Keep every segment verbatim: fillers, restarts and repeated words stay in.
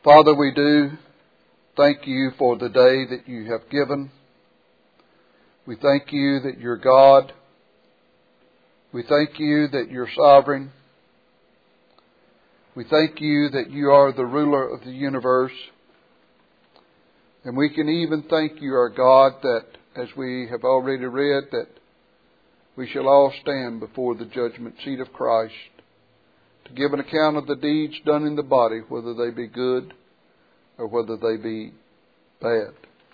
Father, we do thank you for the day that you have given. We thank you that you're God. We thank you that you're sovereign. We thank you that you are the ruler of the universe. And we can even thank you, our God, that as we have already read, that we shall all stand before the judgment seat of Christ to give an account of the deeds done in the body, whether they be good or whether they be bad.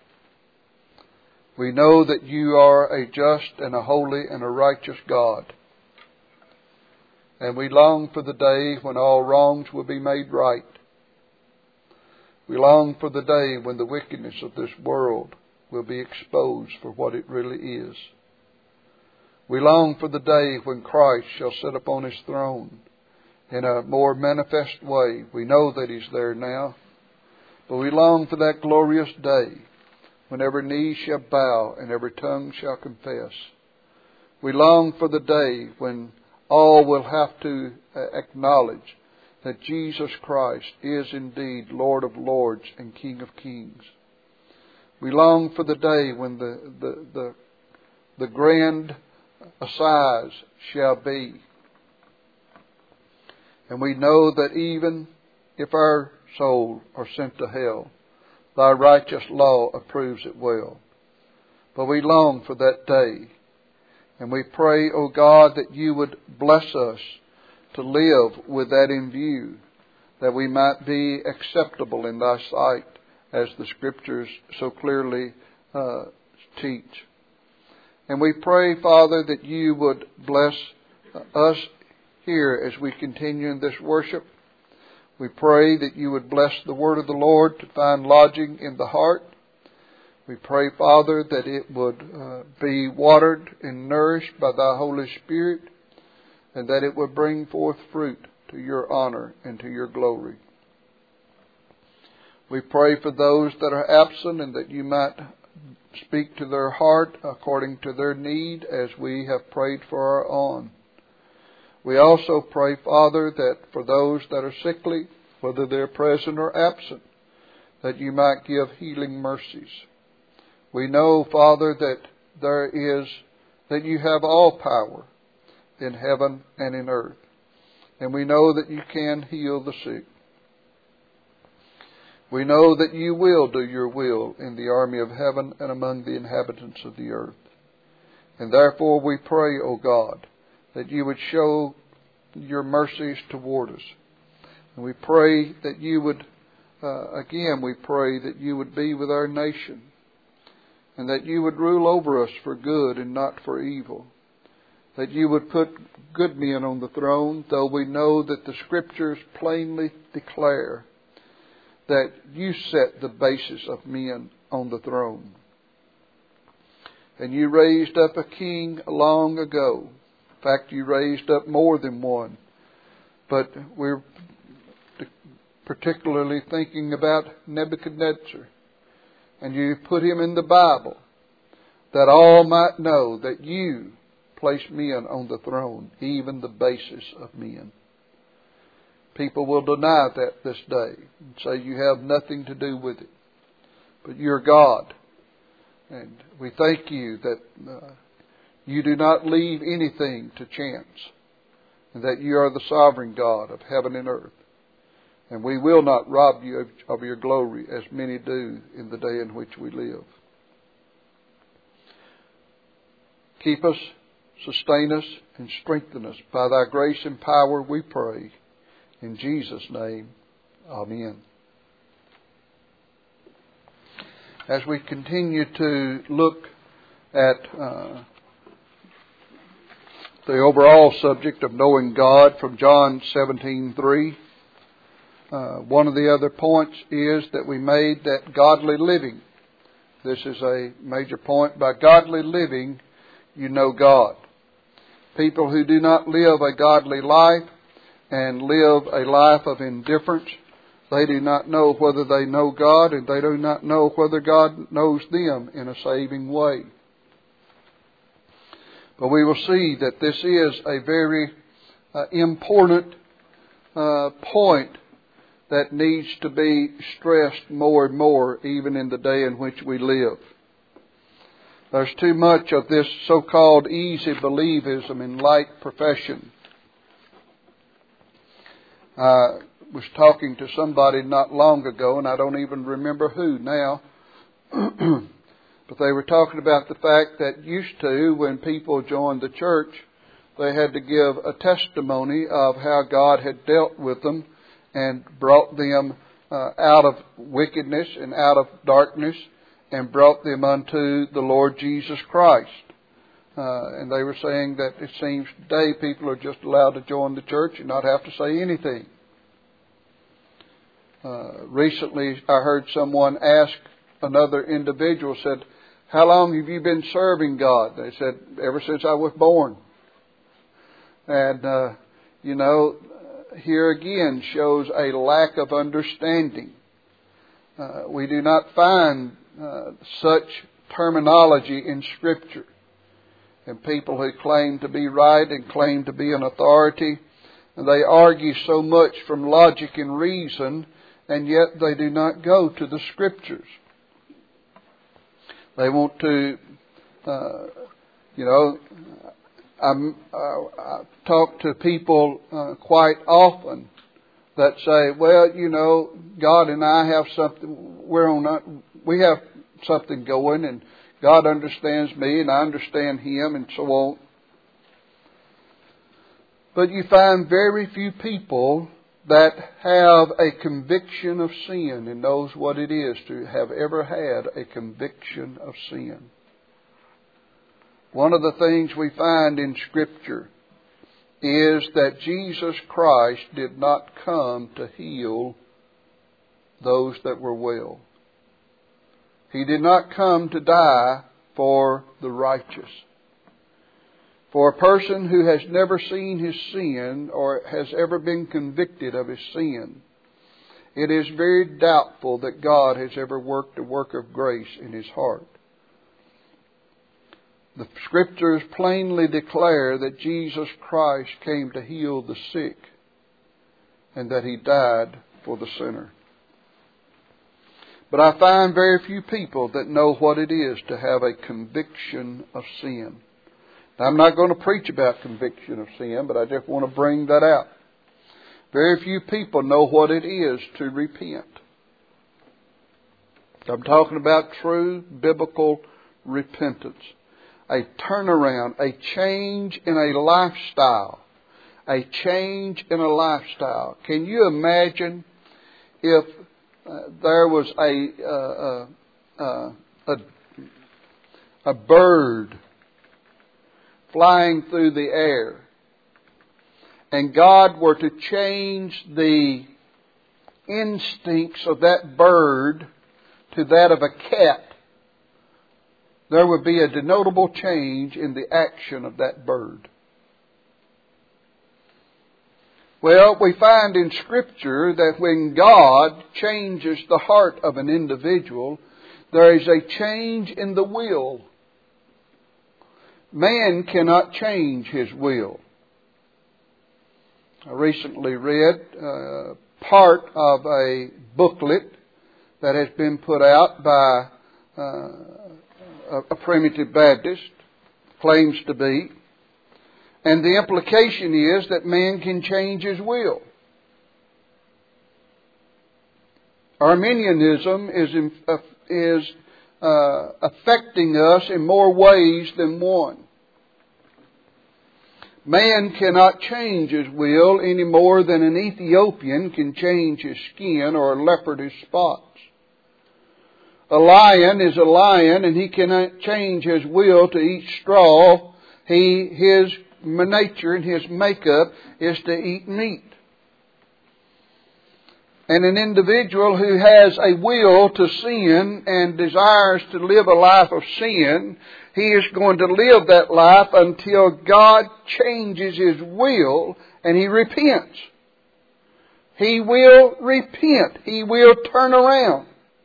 We know that you are a just and a holy and a righteous God. And we long for the day when all wrongs will be made right. We long for the day when the wickedness of this world will be exposed for what it really is. We long for the day when Christ shall sit upon his throne in a more manifest way. We know that he's there now. But we long for that glorious day when every knee shall bow and every tongue shall confess. We long for the day when all will have to acknowledge that Jesus Christ is indeed Lord of Lords and King of Kings. We long for the day when the, the, the, the grand assize shall be. And we know that even if our soul are sent to hell, thy righteous law approves it well. But we long for that day. And we pray, O God, that you would bless us to live with that in view, that we might be acceptable in thy sight, as the Scriptures so clearly uh, teach. And we pray, Father, that you would bless us here as we continue in this worship. We pray that you would bless the word of the Lord to find lodging in the heart. We pray, Father, that it would uh, be watered and nourished by thy Holy Spirit, and that it would bring forth fruit to your honor and to your glory. We pray for those that are absent, and that you might speak to their heart according to their need, as we have prayed for our own. We also pray, Father, that for those that are sickly, whether they're present or absent, that you might give healing mercies. We know, Father, that there is, that you have all power in heaven and in earth. And we know that you can heal the sick. We know that you will do your will in the army of heaven and among the inhabitants of the earth. And therefore we pray, O God, that you would show your mercies toward us. And we pray that you would, uh, again, we pray that you would be with our nation, and that you would rule over us for good and not for evil. That you would put good men on the throne, though we know that the Scriptures plainly declare that you set the basis of men on the throne. And you raised up a king long ago. In fact, you raised up more than one. But we're particularly thinking about Nebuchadnezzar. And you put him in the Bible, that all might know that you place men on the throne, even the basis of men. People will deny that this day and say you have nothing to do with it. But you're God. And we thank you that uh, you do not leave anything to chance, and that you are the sovereign God of heaven and earth. And we will not rob you of, of your glory, as many do in the day in which we live. Keep us, sustain us, and strengthen us by thy grace and power, we pray. In Jesus' name, amen. As we continue to look at uh, the overall subject of knowing God from John seventeen three, uh, one of the other points is that we made that godly living. This is a major point. By godly living, you know God. People who do not live a godly life and live a life of indifference, they do not know whether they know God, and they do not know whether God knows them in a saving way. But we will see that this is a very uh, important uh, point that needs to be stressed more and more even in the day in which we live. There's too much of this so-called easy believism in light profession. I was talking to somebody not long ago, and I don't even remember who now, but they were talking about the fact that used to, when people joined the church, they had to give a testimony of how God had dealt with them and brought them uh, out of wickedness and out of darkness and brought them unto the Lord Jesus Christ. Uh, and they were saying that it seems today people are just allowed to join the church and not have to say anything. Uh, recently I heard someone ask another individual, said, "How long have you been serving God?" They said, "Ever since I was born." And, uh, you know, here again shows a lack of understanding. Uh, we do not find uh, such terminology in Scripture. And people who claim to be right and claim to be an authority, and they argue so much from logic and reason, and yet they do not go to the Scriptures. They want to, uh, you know, I'm, uh, I talk to people uh, quite often that say, "Well, you know, God and I have something. We're on. We have something going, and God understands me, and I understand Him, and so on." But you find very few people that have a conviction of sin and knows what it is to have ever had a conviction of sin. One of the things we find in Scripture is that Jesus Christ did not come to heal those that were well. He did not come to die for the righteous. For a person who has never seen his sin or has ever been convicted of his sin, it is very doubtful that God has ever worked a work of grace in his heart. The Scriptures plainly declare that Jesus Christ came to heal the sick and that He died for the sinner. But I find very few people that know what it is to have a conviction of sin. Now, I'm not going to preach about conviction of sin, but I just want to bring that out. Very few people know what it is to repent. I'm talking about true biblical repentance. A turnaround, a change in a lifestyle. A change in a lifestyle. Can you imagine if uh, there was a, uh, uh, uh, a, a bird flying through the air and God were to change the instincts of that bird to that of a cat? There would be a denotable change in the action of that bird. Well, we find in Scripture that when God changes the heart of an individual, there is a change in the will. Man cannot change his will. I recently read uh, part of a booklet that has been put out by uh, a primitive Baptist, claims to be. And the implication is that man can change his will. Arminianism is, in, uh, is uh, affecting us in more ways than one. Man cannot change his will any more than an Ethiopian can change his skin or a leopard his spots. A lion is a lion, and he cannot change his will to eat straw. He, his nature and his makeup is to eat meat. And an individual who has a will to sin and desires to live a life of sin, he is going to live that life until God changes his will and he repents. He will repent. He will turn around.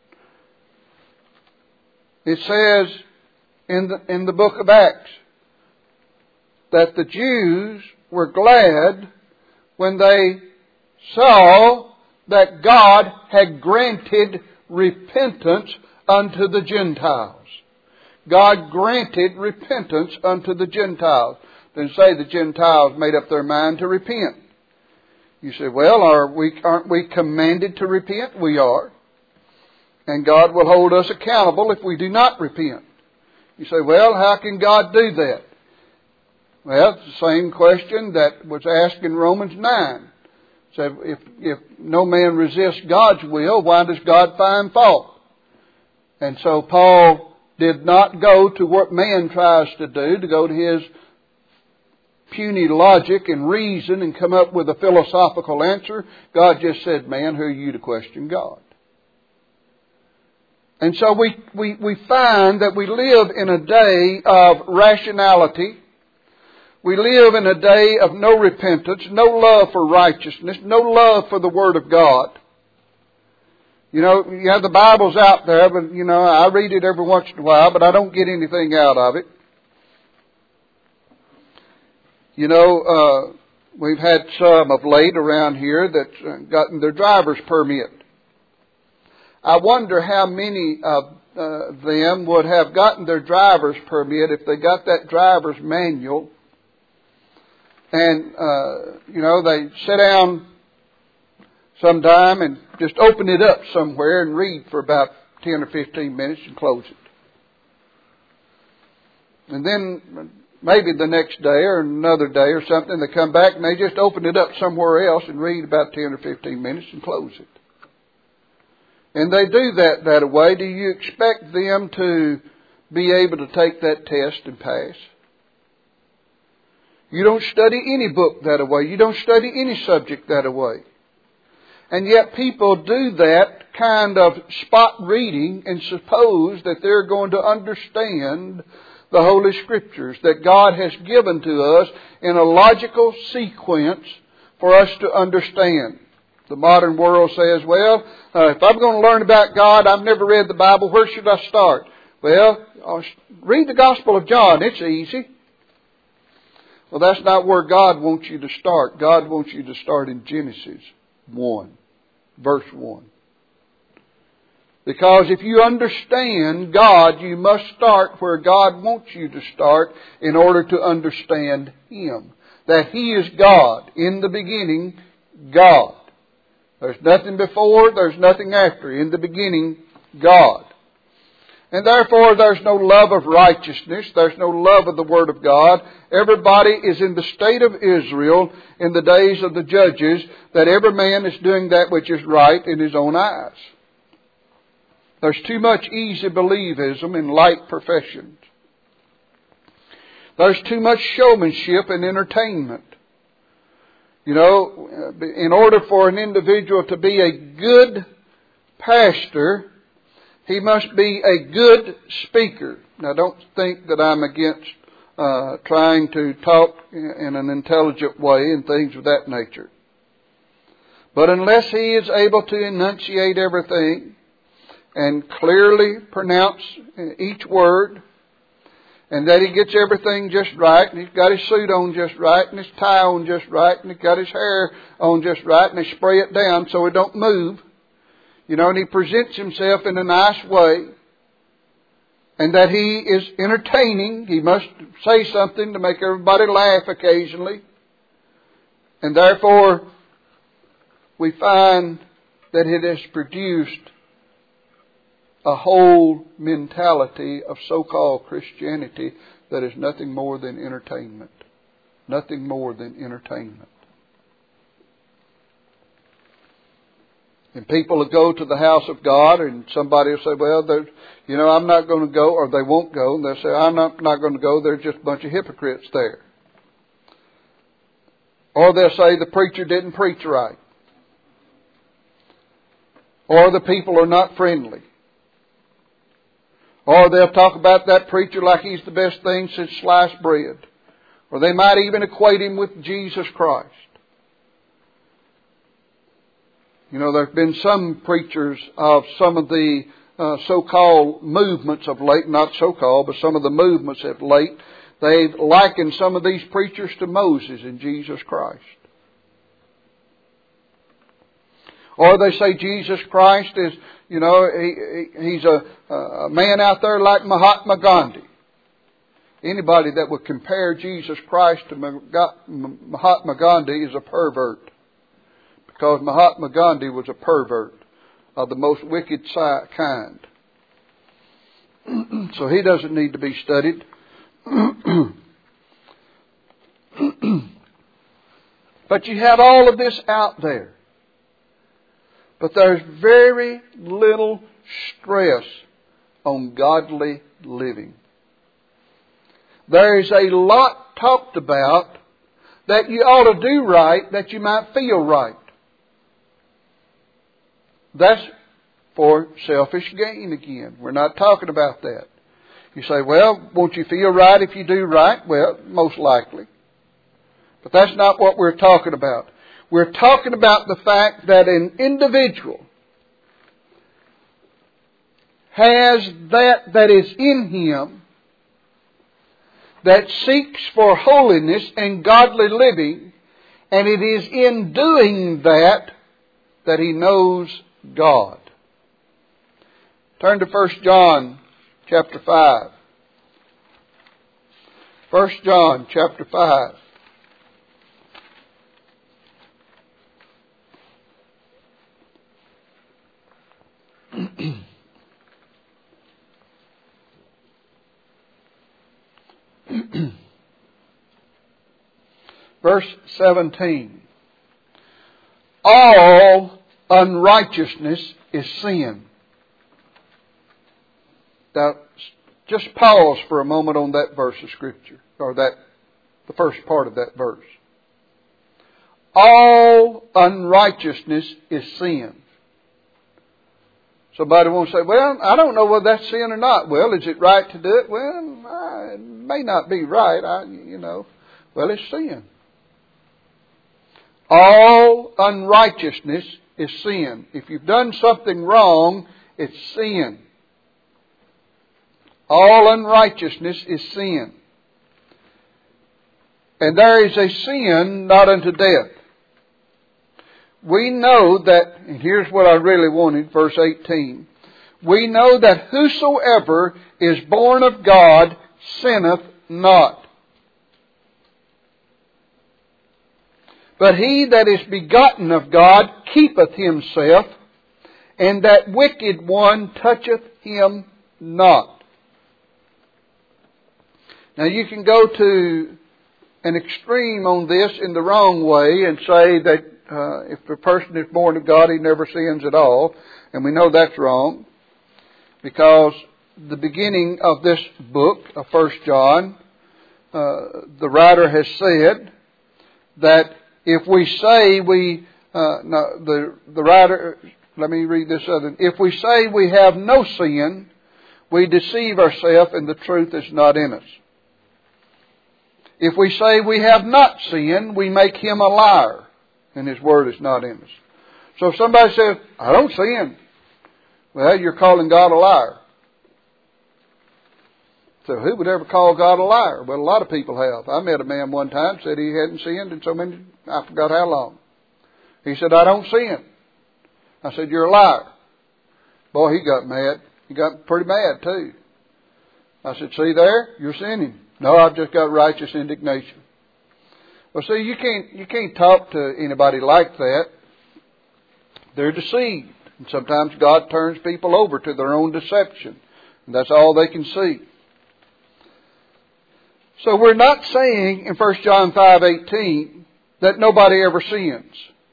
It says in the, in the book of Acts that the Jews were glad when they saw that God had granted repentance unto the Gentiles. God granted repentance unto the Gentiles. Then say the Gentiles made up their mind to repent. You say, well, are we, aren't we commanded to repent? We are. And God will hold us accountable if we do not repent. You say, well, how can God do that? Well, it's the same question that was asked in Romans nine. So if, if no man resists God's will, why does God find fault? And so Paul did not go to what man tries to do, to go to his puny logic and reason and come up with a philosophical answer. God just said, man, who are you to question God? And so we, we, we find that we live in a day of rationality. We live in a day of no repentance, no love for righteousness, no love for the Word of God. You know, you have the Bibles out there, but, you know, I read it every once in a while, but I don't get anything out of it. You know, uh, we've had some of late around here that's gotten their driver's permit. I wonder how many of uh, them would have gotten their driver's permit if they got that driver's manual. And, uh, you know, they sit down sometime and just open it up somewhere and read for about ten or fifteen minutes and close it. And then maybe the next day or another day or something, they come back and they just open it up somewhere else and read about ten or fifteen minutes and close it. And they do that that way. Do you expect them to be able to take that test and pass? You don't study any book that way. You don't study any subject that way. And yet people do that kind of spot reading and suppose that they're going to understand the Holy Scriptures that God has given to us in a logical sequence for us to understand. The modern world says, well, uh, if I'm going to learn about God, I've never read the Bible, where should I start? Well, I'll read the Gospel of John. It's easy. Well, that's not where God wants you to start. God wants you to start in Genesis one, verse one. Because if you understand God, you must start where God wants you to start in order to understand Him. That He is God. In the beginning, God. There's nothing before, there's nothing after. In the beginning, God. And therefore, there's no love of righteousness. There's no love of the Word of God. Everybody is in the state of Israel in the days of the judges, that every man is doing that which is right in his own eyes. There's too much easy believism in light professions. There's too much showmanship and entertainment. You know, in order for an individual to be a good pastor, he must be a good speaker. Now, don't think that I'm against uh, trying to talk in an intelligent way and things of that nature. But unless he is able to enunciate everything and clearly pronounce each word, and that he gets everything just right, and he's got his suit on just right, and his tie on just right, and he's got his hair on just right, and they spray it down so it don't move. You know, and he presents himself in a nice way, and that he is entertaining. He must say something to make everybody laugh occasionally. And therefore, we find that it has produced a whole mentality of so-called Christianity that is nothing more than entertainment. Nothing more than entertainment. And people will go to the house of God and somebody will say, well, you know, I'm not going to go, or they won't go. And they'll say, I'm not, not going to go. There's just a bunch of hypocrites there. Or they'll say the preacher didn't preach right. Or the people are not friendly. Or they'll talk about that preacher like he's the best thing since sliced bread. Or they might even equate him with Jesus Christ. You know, there have been some preachers of some of the uh, so-called movements of late, not so-called, but some of the movements of late, they've likened some of these preachers to Moses and Jesus Christ. Or they say Jesus Christ is, you know, he, he, he's a, a man out there like Mahatma Gandhi. Anybody that would compare Jesus Christ to Mahatma Gandhi is a pervert. Because Mahatma Gandhi was a pervert of the most wicked kind. So he doesn't need to be studied. But you have all of this out there. But there's very little stress on godly living. There is a lot talked about that you ought to do right, that you might feel right. That's for selfish gain again. We're not talking about that. You say, well, won't you feel right if you do right? Well, most likely. But that's not what we're talking about. We're talking about the fact that an individual has that that is in him that seeks for holiness and godly living, and it is in doing that that he knows God. Turn to First John chapter five. First John chapter five. Verse seventeen. All unrighteousness is sin. Now, just pause for a moment on that verse of Scripture, or that, the first part of that verse. All unrighteousness is sin. Somebody won't say, well, I don't know whether that's sin or not. Well, is it right to do it? Well, it may not be right. I, you know, well, it's sin. All unrighteousness is sin. If you've done something wrong, it's sin. All unrighteousness is sin. And there is a sin not unto death. We know that, and here's what I really wanted, verse eighteen. We know that whosoever is born of God sinneth not. But he that is begotten of God keepeth himself, and that wicked one toucheth him not. Now you can go to an extreme on this in the wrong way and say that uh, if a person is born of God, he never sins at all. And we know that's wrong, because the beginning of this book of First John, uh, the writer has said that if we say we, uh, no, the the writer, let me read this other. If we say we have no sin, we deceive ourselves, and the truth is not in us. If we say we have not sinned, we make him a liar, and his word is not in us. So if somebody says, I don't sin, well, you're calling God a liar. So who would ever call God a liar? Well, a lot of people have. I met a man one time, said he hadn't sinned in so many, I forgot how long. He said, I don't sin. I said, you're a liar. Boy, he got mad. He got pretty mad too. I said, see there, you're sinning. No, I've just got righteous indignation. Well, see, you can't you can't talk to anybody like that. They're deceived. And sometimes God turns people over to their own deception. And that's all they can see. So we're not saying in First John five eighteen that nobody ever sins.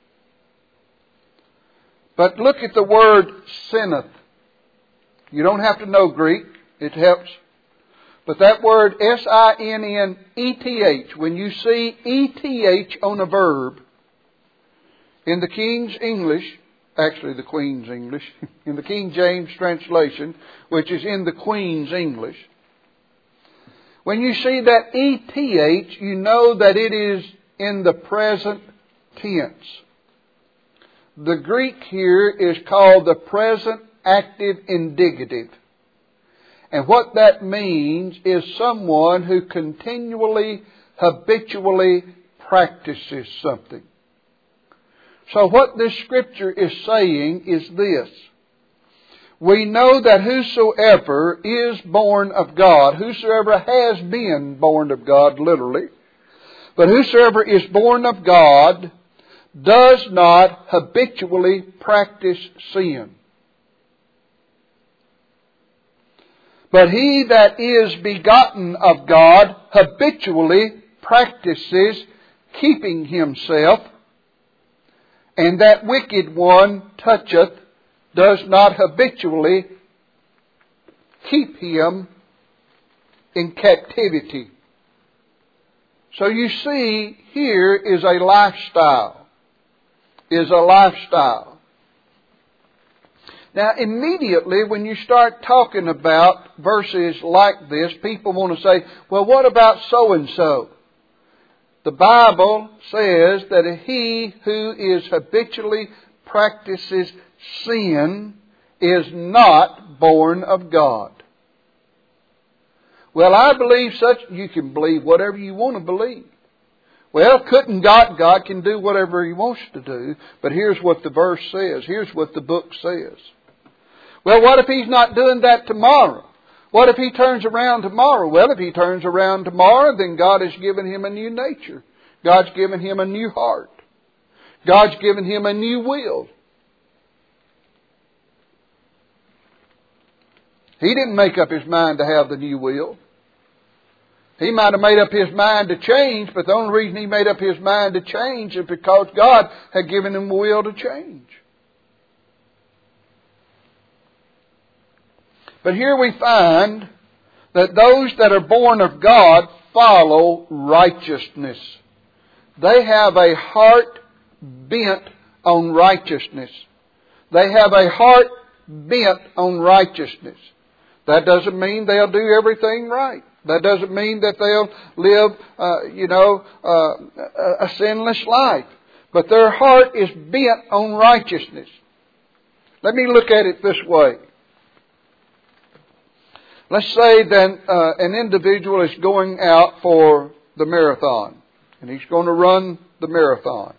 But look at the word sinneth. You don't have to know Greek. It helps. But that word S I N N E T H, when you see E T H on a verb in the King's English, actually the Queen's English, in the King James translation, which is in the Queen's English, when you see that E T H, you know that it is in the present tense. The Greek here is called the present active indicative. And what that means is someone who continually, habitually practices something. So what this Scripture is saying is this. We know that whosoever is born of God, whosoever has been born of God, literally, but whosoever is born of God does not habitually practice sin. But he that is begotten of God habitually practices keeping himself, and that wicked one toucheth, does not habitually keep him in captivity. So you see, here is a lifestyle. Is a lifestyle. Now, immediately when you start talking about verses like this, people want to say, well, what about so-and-so? The Bible says that he who is habitually practices sin is not born of God. Well, I believe such. You can believe whatever you want to believe. Well, couldn't God? God can do whatever He wants to do. But here's what the verse says. Here's what the book says. Well, what if He's not doing that tomorrow? What if He turns around tomorrow? Well, if He turns around tomorrow, then God has given him a new nature. God's given him a new heart. God's given him a new will. He didn't make up his mind to have the new will. He might have made up his mind to change, but the only reason he made up his mind to change is because God had given him a will to change. But here we find that those that are born of God follow righteousness. They have a heart bent on righteousness. They have a heart bent on righteousness. That doesn't mean they'll do everything right. That doesn't mean that they'll live, uh, you know, uh, a sinless life. But their heart is bent on righteousness. Let me look at it this way. Let's say that uh, an individual is going out for the marathon. And he's going to run the marathon.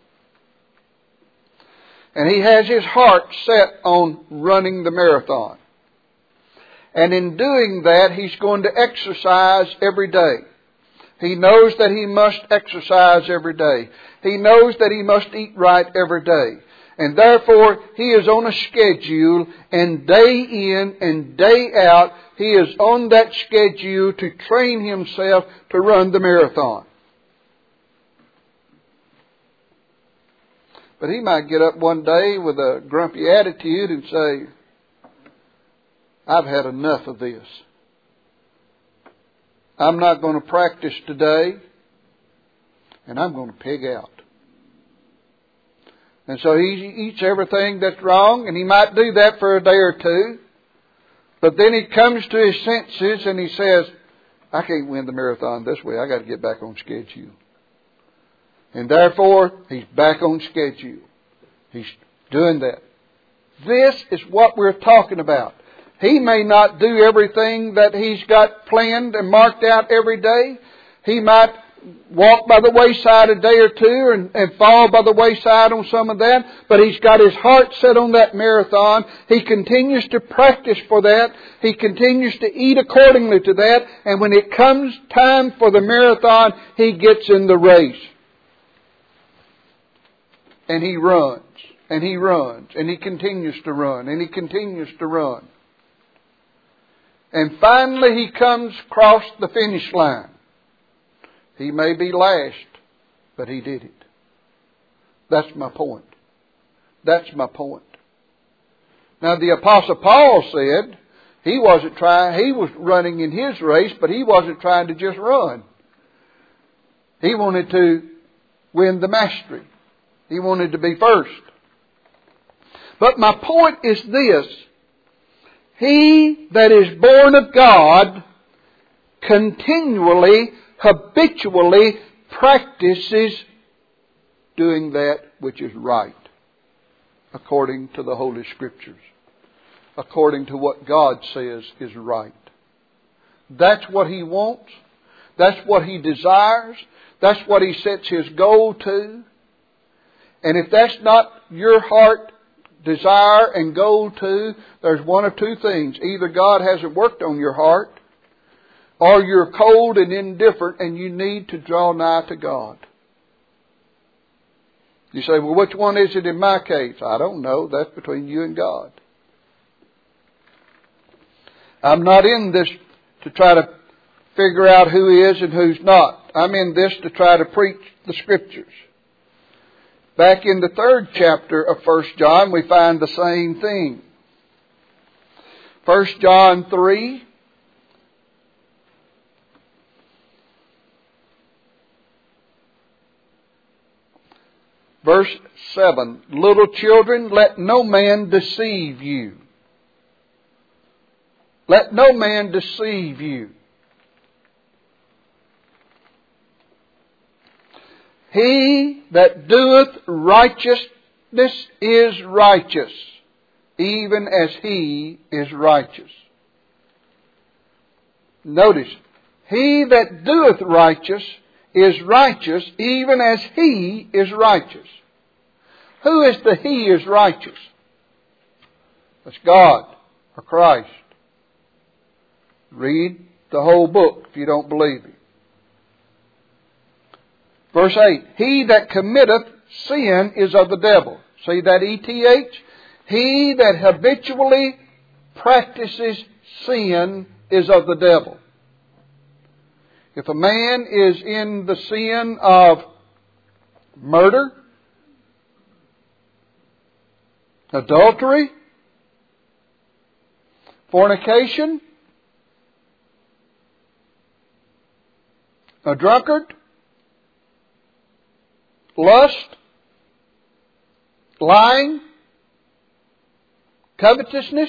And he has his heart set on running the marathon. And in doing that, he's going to exercise every day. He knows that he must exercise every day. He knows that he must eat right every day. And therefore, he is on a schedule, and day in and day out, he is on that schedule to train himself to run the marathon. But he might get up one day with a grumpy attitude and say, I've had enough of this. I'm not going to practice today, and I'm going to pig out. And so he eats everything that's wrong, and he might do that for a day or two. But then he comes to his senses and he says, I can't win the marathon this way. I got to get back on schedule. And therefore, he's back on schedule. He's doing that. This is what we're talking about. He may not do everything that he's got planned and marked out every day. He might walk by the wayside a day or two and, and fall by the wayside on some of that. But he's got his heart set on that marathon. He continues to practice for that. He continues to eat accordingly to that. And when it comes time for the marathon, he gets in the race. And he runs. And he runs. And he continues to run. And he continues to run. And finally he comes across the finish line. He may be last, but he did it. That's my point. That's my point. Now the Apostle Paul said he wasn't trying, he was running in his race, but he wasn't trying to just run. He wanted to win the mastery. He wanted to be first. But my point is this. He that is born of God continually, habitually practices doing that which is right, according to the Holy Scriptures, according to what God says is right. That's what he wants. That's what he desires. That's what he sets his goal to. And if that's not your heart desire and goal too, there's one of two things. Either God hasn't worked on your heart, or you're cold and indifferent and you need to draw nigh to God. You say, well, which one is it in my case? I don't know. That's between you and God. I'm not in this to try to figure out who is and who's not. I'm in this to try to preach the Scriptures. Back in the third chapter of First John, we find the same thing. First John three. Verse seven. Little children, let no man deceive you. Let no man deceive you. He that doeth righteousness is righteous, even as he is righteous. Notice, he that doeth righteous is righteous, even as he is righteous. Who is the he is righteous? That's God or Christ. Read the whole book if you don't believe it. Verse eight, he that committeth sin is of the devil. See that E T H? He that habitually practices sin is of the devil. If a man is in the sin of murder, adultery, fornication, a drunkard, lust, lying, covetousness,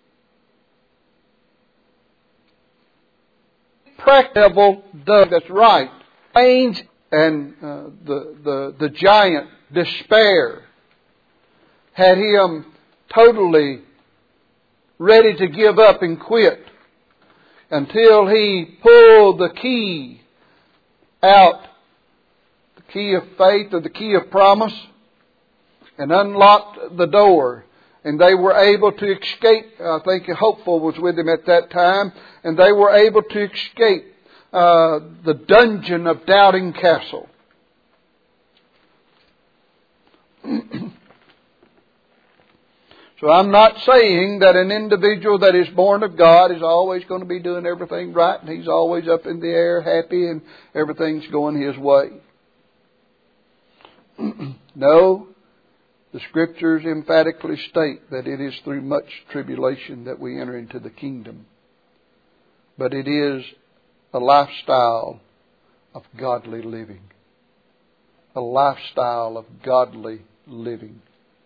practical does that's right. Pains and uh, the, the, the giant despair had him totally ready to give up and quit until he pulled the key out, the key of faith or the key of promise, and unlocked the door. And they were able to escape. I think Hopeful was with him at that time. And they were able to escape uh, the dungeon of Doubting Castle. So I'm not saying that an individual that is born of God is always going to be doing everything right. And he's always up in the air happy and everything's going his way. No. The Scriptures emphatically state that it is through much tribulation that we enter into the kingdom. But it is a lifestyle of godly living. A lifestyle of godly living.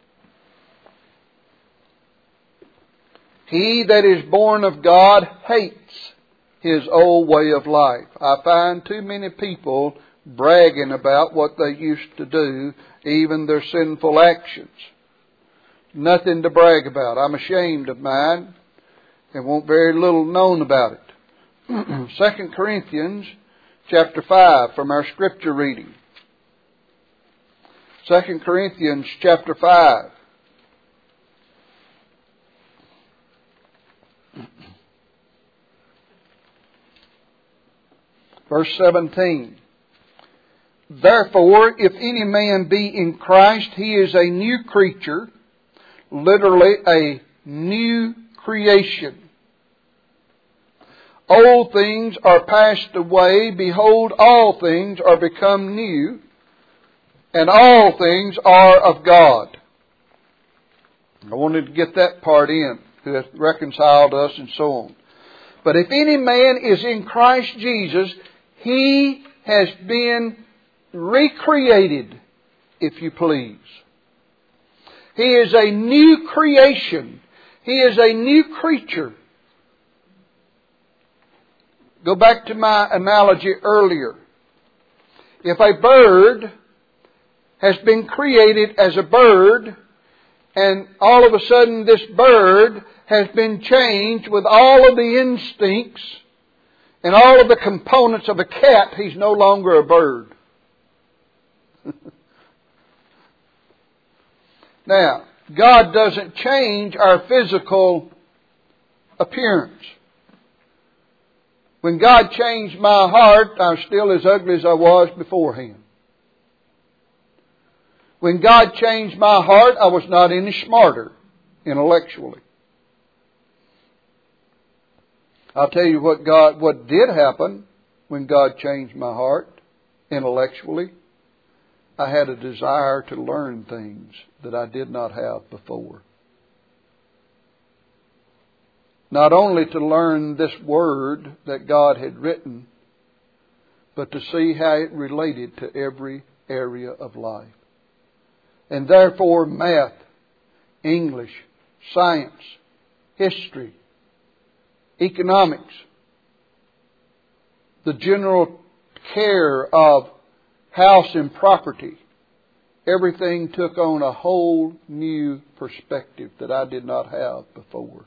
He that is born of God hates his old way of life. I find too many people bragging about what they used to do, even their sinful actions. Nothing to brag about. I'm ashamed of mine and want very little known about it. Second Corinthians chapter five from our scripture reading. Second Corinthians chapter five. Verse seventeen. Therefore, if any man be in Christ, he is a new creature, literally a new creation. Old things are passed away, behold, all things are become new, and all things are of God. I wanted to get that part in, who hath reconciled us and so on. But if any man is in Christ Jesus, he has been recreated, if you please. He is a new creation. He is a new creature. Go back to my analogy earlier. If a bird has been created as a bird, and all of a sudden this bird has been changed with all of the instincts and all of the components of a cat, he's no longer a bird. Now, God doesn't change our physical appearance. When God changed my heart, I'm still as ugly as I was beforehand. When God changed my heart, I was not any smarter intellectually. I'll tell you what God, what did happen when God changed my heart intellectually. I had a desire to learn things that I did not have before. Not only to learn this word that God had written, but to see how it related to every area of life. And therefore, math, English, science, history, economics, the general care of house and property, everything took on a whole new perspective that I did not have before.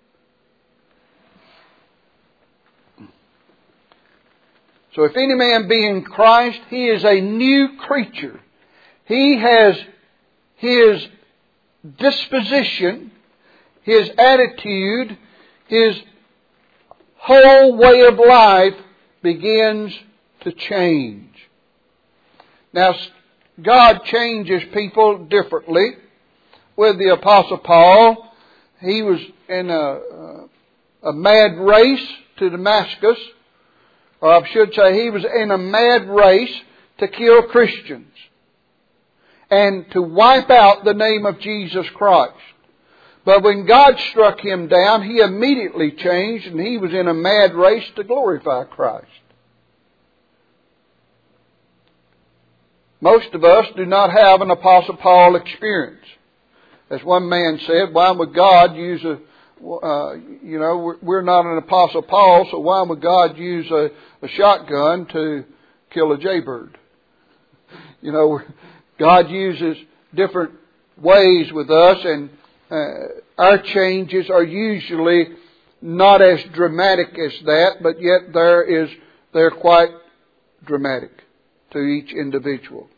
So if any man be in Christ, he is a new creature. He has his disposition, his attitude, his whole way of life begins to change. Now, God changes people differently. With the Apostle Paul, he was in a, a mad race to Damascus. Or I should say he was in a mad race to kill Christians and to wipe out the name of Jesus Christ. But when God struck him down, he immediately changed and he was in a mad race to glorify Christ. Most of us do not have an Apostle Paul experience. As one man said, why would God use a, uh, you know, we're, we're not an Apostle Paul, so why would God use a, a shotgun to kill a jaybird? You know, God uses different ways with us, and uh, our changes are usually not as dramatic as that, but yet there is they're quite dramatic to each individual.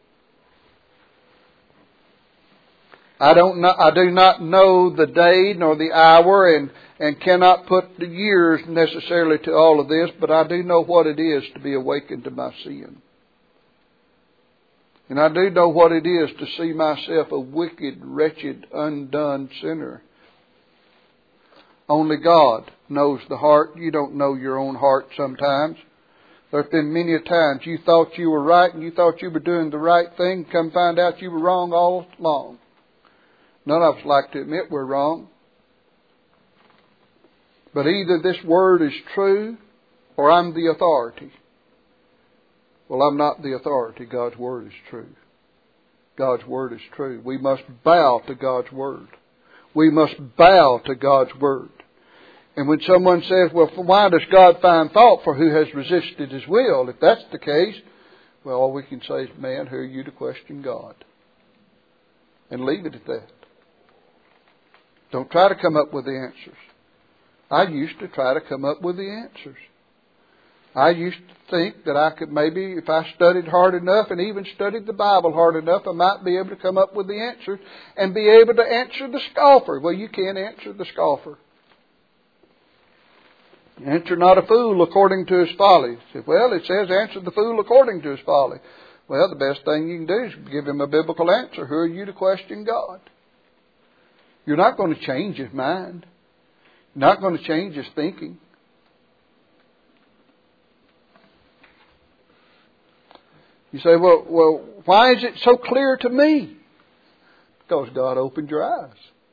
I don't know, I do not know the day nor the hour and, and cannot put the years necessarily to all of this, but I do know what it is to be awakened to my sin. And I do know what it is to see myself a wicked, wretched, undone sinner. Only God knows the heart. You don't know your own heart sometimes. There have been many a times you thought you were right and you thought you were doing the right thing. Come find out you were wrong all along. None of us like to admit we're wrong. But either this word is true or I'm the authority. Well, I'm not the authority. God's word is true. God's word is true. We must bow to God's word. We must bow to God's word. And when someone says, well, why does God find fault for who has resisted His will? If that's the case, well, all we can say is, man, who are you to question God? And leave it at that. Don't try to come up with the answers. I used to try to come up with the answers. I used to think that I could maybe, if I studied hard enough and even studied the Bible hard enough, I might be able to come up with the answers and be able to answer the scoffer. Well, you can't answer the scoffer. Answer not a fool according to his folly. Say, well, it says answer the fool according to his folly. Well, the best thing you can do is give him a biblical answer. Who are you to question God? You're not going to change his mind. You're not going to change his thinking. You say, well, well, why is it so clear to me? Because God opened your eyes.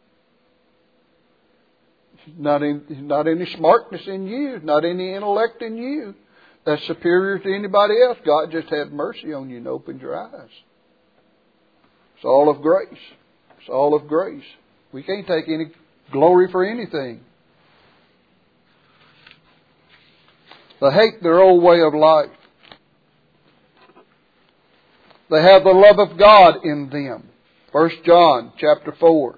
Not in, not any smartness in you, not any intellect in you that's superior to anybody else. God just had mercy on you and opened your eyes. It's all of grace. It's all of grace. We can't take any glory for anything. They hate their old way of life. They have the love of God in them. First John chapter four.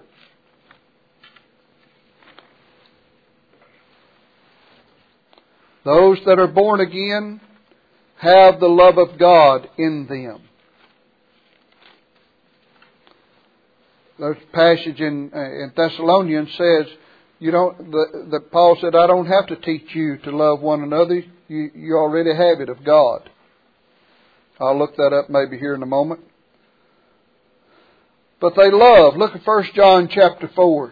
Those that are born again have the love of God in them. the passage in, uh, in Thessalonians says, you don't, the, the, Paul said, I don't have to teach you to love one another. You, you already have it of God. I'll look that up maybe here in a moment. But they love. Look at First John chapter four.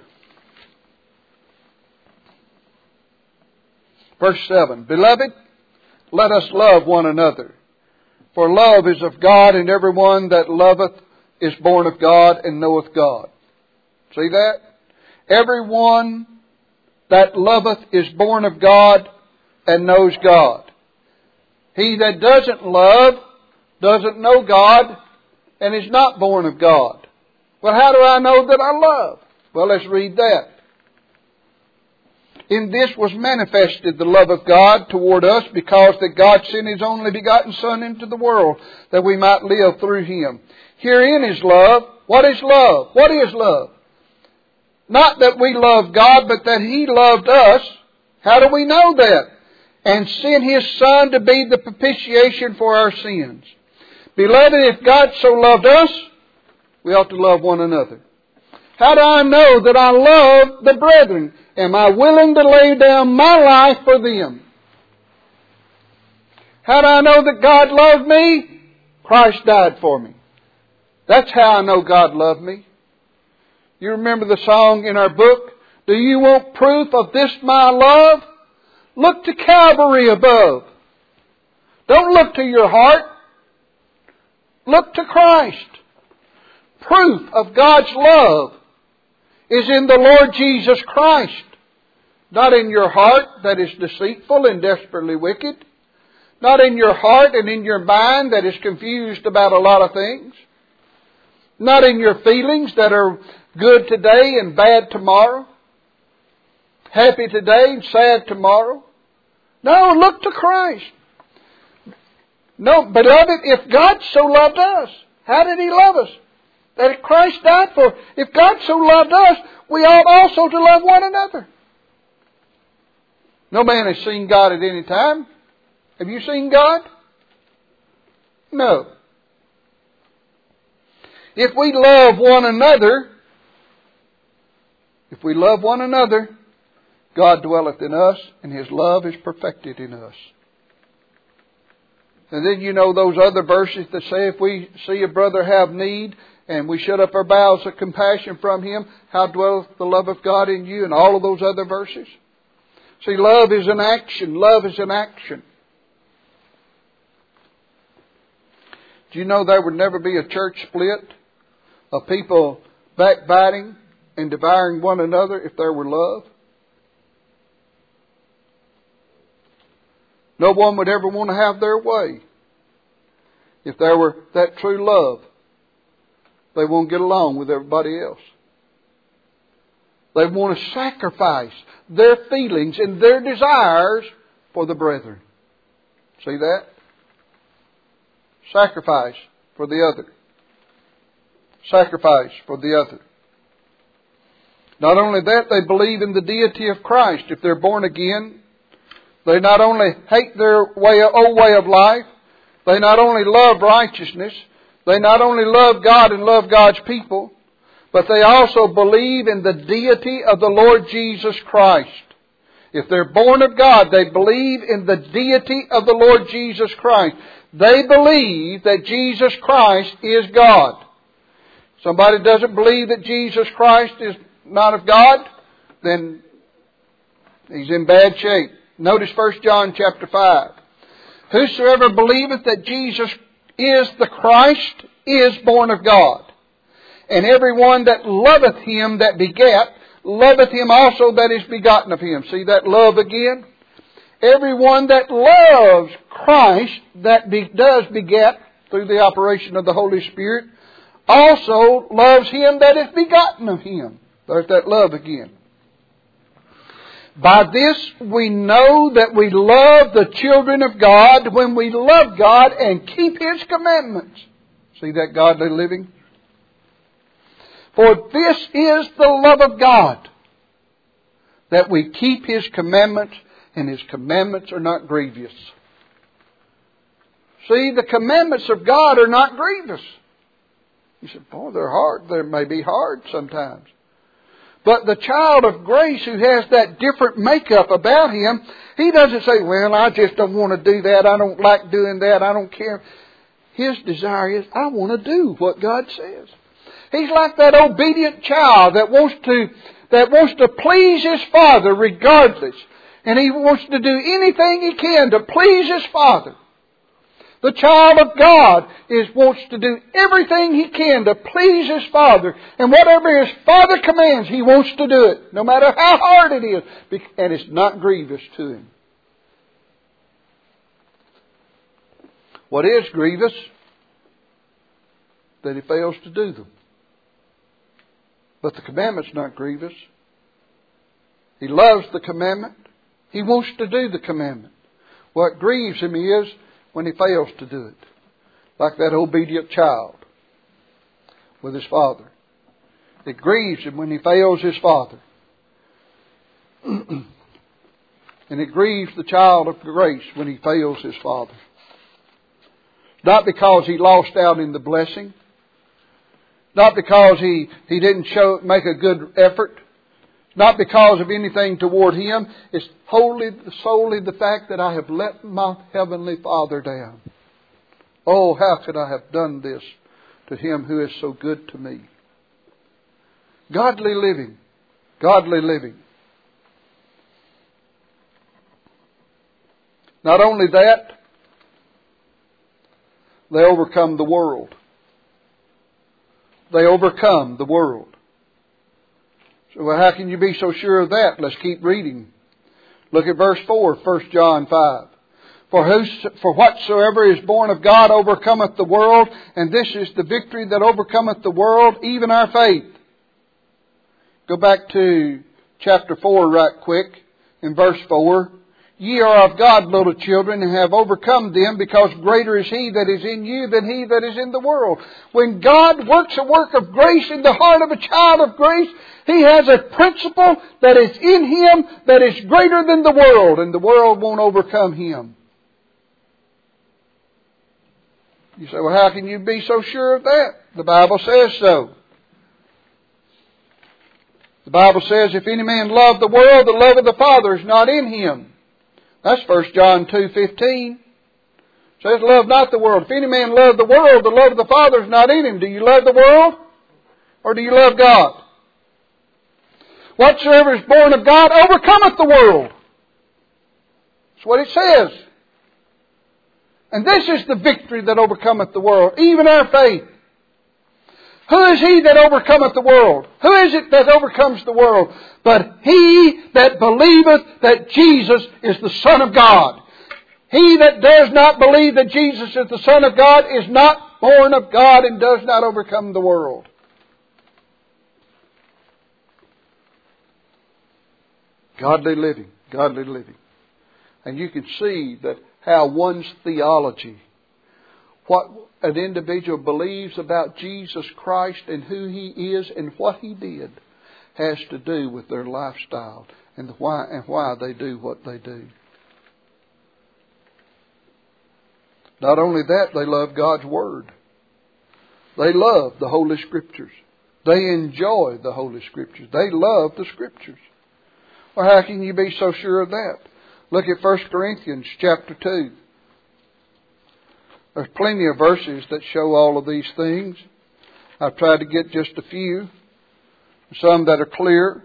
Verse seven. Beloved, let us love one another. For love is of God, and everyone that loveth is born of God and knoweth God. See that? Everyone that loveth is born of God and knows God. He that doesn't love doesn't know God and is not born of God. Well, how do I know that I love? Well, let's read that. In this was manifested the love of God toward us, because that God sent His only begotten Son into the world, that we might live through Him. Herein is love. What is love? What is love? Not that we love God, but that He loved us. How do we know that? And sent His Son to be the propitiation for our sins. Beloved, if God so loved us, we ought to love one another. How do I know that I love the brethren? Am I willing to lay down my life for them? How do I know that God loved me? Christ died for me. That's how I know God loved me. You remember the song in our book? Do you want proof of this my love? Look to Calvary above. Don't look to your heart. Look to Christ. Proof of God's love is in the Lord Jesus Christ. Not in your heart that is deceitful and desperately wicked. Not in your heart and in your mind that is confused about a lot of things. Not in your feelings that are good today and bad tomorrow. Happy today and sad tomorrow. No, look to Christ. No, beloved, if God so loved us, how did He love us? That Christ died for. If God so loved us, we ought also to love one another. No man has seen God at any time. Have you seen God? No. If we love one another, if we love one another, God dwelleth in us, and His love is perfected in us. And then you know those other verses that say if we see a brother have need, and we shut up our bowels of compassion from him, how dwelleth the love of God in you? And all of those other verses. See, love is an action. Love is an action. Do you know there would never be a church split of people backbiting and devouring one another if there were love? No one would ever want to have their way if there were that true love. They won't get along with everybody else. They want to sacrifice their feelings and their desires for the brethren. See that? Sacrifice for the other. Sacrifice for the other. Not only that, they believe in the deity of Christ. If they're born again, they not only hate their way, old way of life, they not only love righteousness, they not only love God and love God's people, but they also believe in the deity of the Lord Jesus Christ. If they're born of God, they believe in the deity of the Lord Jesus Christ. They believe that Jesus Christ is God. Somebody doesn't believe that Jesus Christ is not of God, then he's in bad shape. Notice First John chapter five. Whosoever believeth that Jesus is the Christ is born of God. And every one that loveth Him that begat, loveth Him also that is begotten of Him. See that love again? Every one that loves Christ that be, does beget through the operation of the Holy Spirit, also loves Him that is begotten of Him. There's that love again. By this we know that we love the children of God when we love God and keep His commandments. See that godly living? For this is the love of God, that we keep His commandments, and His commandments are not grievous. See, the commandments of God are not grievous. You said, boy, they're hard. They may be hard sometimes. But the child of grace who has that different makeup about him, he doesn't say, well, I just don't want to do that. I don't like doing that. I don't care. His desire is, I want to do what God says. He's like that obedient child that wants to, that wants to please his father regardless. And he wants to do anything he can to please his father. The child of God is wants to do everything he can to please his father. And whatever his father commands, he wants to do it. No matter how hard it is. And it's not grievous to him. What is grievous? That he fails to do them. But the commandment's not grievous. He loves the commandment. He wants to do the commandment. What grieves him is when he fails to do it. Like that obedient child with his father. It grieves him when he fails his father. And it grieves the child of grace when he fails his father. Not because he lost out in the blessing. Not because he, he didn't show make a good effort. Not because of anything toward him. It's wholly, solely the fact that I have let my heavenly Father down. Oh, how could I have done this to him who is so good to me? Godly living. Godly living. Not only that, they overcome the world. They overcome the world. So well, how can you be so sure of that? Let's keep reading. Look at verse four, First John five. For, who, for whatsoever is born of God overcometh the world, and this is the victory that overcometh the world, even our faith. Go back to chapter four right quick, in verse four. Ye are of God, little children, and have overcome them, because greater is He that is in you than he that is in the world. When God works a work of grace in the heart of a child of grace, He has a principle that is in him that is greater than the world, and the world won't overcome him. You say, well, how can you be so sure of that? The Bible says so. The Bible says, if any man love the world, the love of the Father is not in him. That's First John two fifteen. It says, love not the world. If any man love the world, the love of the Father is not in him. Do you love the world? Or do you love God? Whatsoever is born of God overcometh the world. That's what it says. And this is the victory that overcometh the world, even our faith. Who is he that overcometh the world? Who is it that overcomes the world? But he that believeth that Jesus is the Son of God. He that does not believe that Jesus is the Son of God is not born of God and does not overcome the world. Godly living, godly living. And you can see that how one's theology, what an individual believes about Jesus Christ and who He is and what He did, has to do with their lifestyle and why and why they do what they do. Not only that, they love God's Word. They love the Holy Scriptures. They enjoy the Holy Scriptures. They love the Scriptures. Well, how can you be so sure of that? Look at First Corinthians chapter two. There's plenty of verses that show all of these things. I've tried to get just a few. Some that are clear,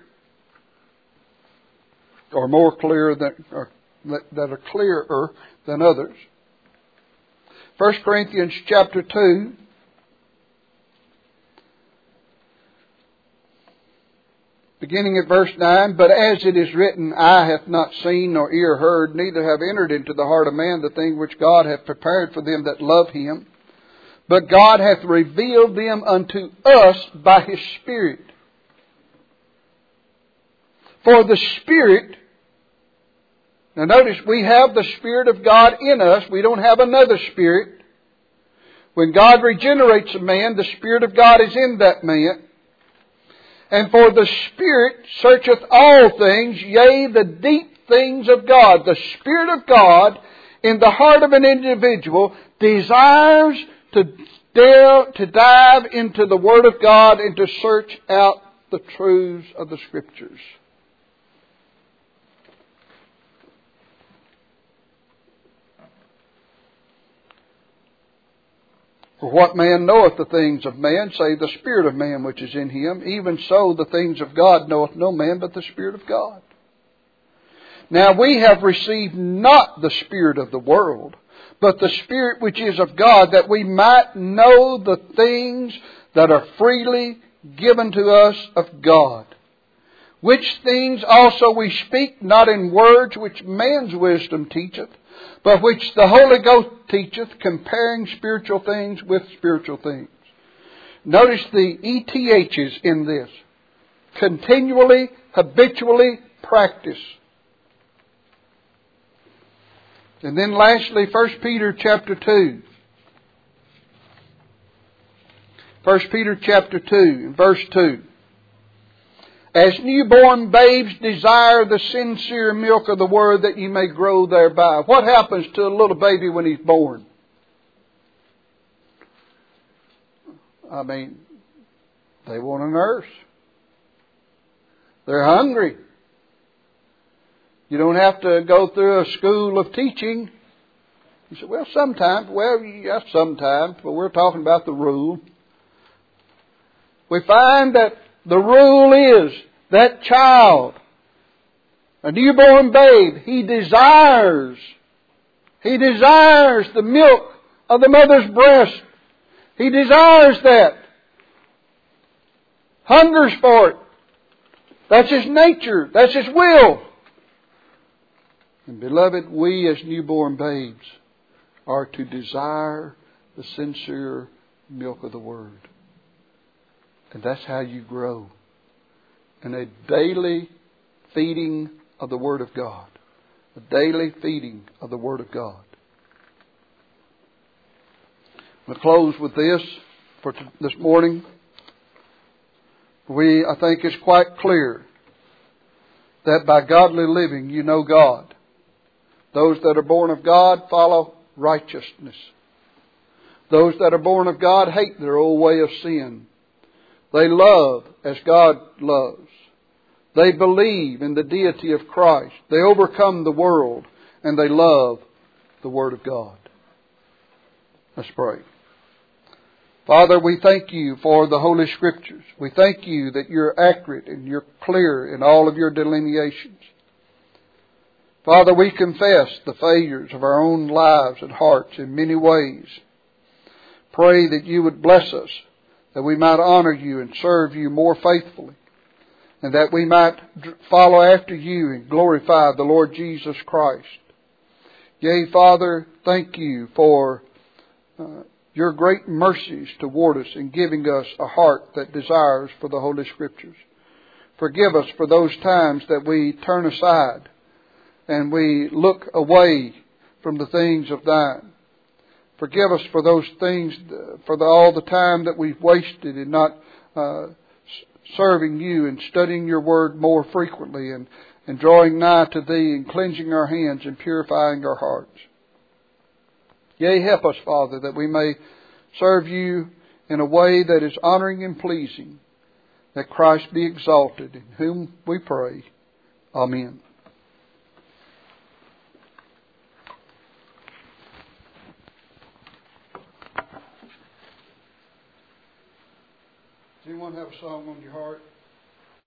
or more clear than, or that are clearer than others. First Corinthians chapter two. Beginning at verse nine, but as it is written, eye hath not seen nor ear heard, neither have entered into the heart of man the thing which God hath prepared for them that love Him. But God hath revealed them unto us by His Spirit. For the Spirit, now notice we have the Spirit of God in us. We don't have another Spirit. When God regenerates a man, the Spirit of God is in that man. And for the Spirit searcheth all things, yea, the deep things of God. The Spirit of God in the heart of an individual desires to dare to dive into the Word of God and to search out the truths of the Scriptures. For what man knoweth the things of man, save the Spirit of man which is in him? Even so the things of God knoweth no man but the Spirit of God. Now we have received not the spirit of the world, but the Spirit which is of God, that we might know the things that are freely given to us of God. Which things also we speak, not in words which man's wisdom teacheth, but which the Holy Ghost teacheth, comparing spiritual things with spiritual things. Notice the E T H's in this. Continually, habitually practice. And then lastly, First Peter chapter two. First Peter chapter two, verse two. As newborn babes desire the sincere milk of the Word, that ye may grow thereby. What happens to a little baby when he's born? I mean, they want a nurse. They're hungry. You don't have to go through a school of teaching. You say, well, sometimes. Well, yes, sometimes. But we're talking about the rule. We find that the rule is that child, a newborn babe, he desires, he desires the milk of the mother's breast. He desires that. Hungers for it. That's his nature. That's his will. And beloved, we as newborn babes are to desire the sincere milk of the Word. And that's how you grow. In a daily feeding of the Word of God. A daily feeding of the Word of God. I'm going to close with this for this morning. We, I think it's quite clear that by godly living you know God. Those that are born of God follow righteousness. Those that are born of God hate their old way of sin. They love as God loves. They believe in the deity of Christ. They overcome the world and they love the Word of God. Let's pray. Father, we thank you for the Holy Scriptures. We thank you that you're accurate and you're clear in all of your delineations. Father, we confess the failures of our own lives and hearts in many ways. Pray that you would bless us, that we might honor you and serve you more faithfully, and that we might follow after you and glorify the Lord Jesus Christ. Yea, Father, thank you for uh, your great mercies toward us in giving us a heart that desires for the Holy Scriptures. Forgive us for those times that we turn aside and we look away from the things of thine. Forgive us for those things, for the, all the time that we've wasted in not uh, serving you and studying your word more frequently and, and drawing nigh to thee and cleansing our hands and purifying our hearts. Yea, help us, Father, that we may serve you in a way that is honoring and pleasing, that Christ be exalted, in whom we pray. Amen. Does anyone have a song on your heart?